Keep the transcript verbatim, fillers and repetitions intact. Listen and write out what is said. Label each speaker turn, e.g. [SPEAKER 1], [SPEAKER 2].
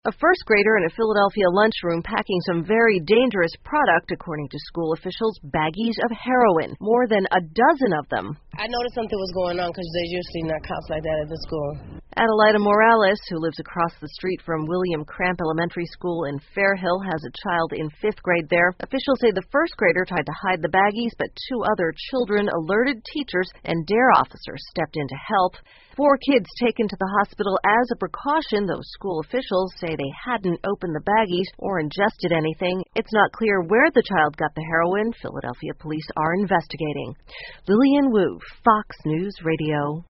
[SPEAKER 1] A first grader in a Philadelphia lunchroom packing some very dangerous product, according to school officials, baggies of heroin, more than a dozen of them.
[SPEAKER 2] I noticed something was going on because there's usually not cops like that at the school.
[SPEAKER 1] Adelaida Morales, who lives across the street from William Cramp Elementary School in Fairhill, has a child in fifth grade there. Officials say the first grader tried to hide the baggies, but two other children alerted teachers and DARE officers stepped in to help. Four kids taken to the hospital as a precaution, though school officials say they hadn't opened the baggies or ingested anything. It's not clear where the child got the heroin. Philadelphia police are investigating. Lillian Wu, Fox News Radio.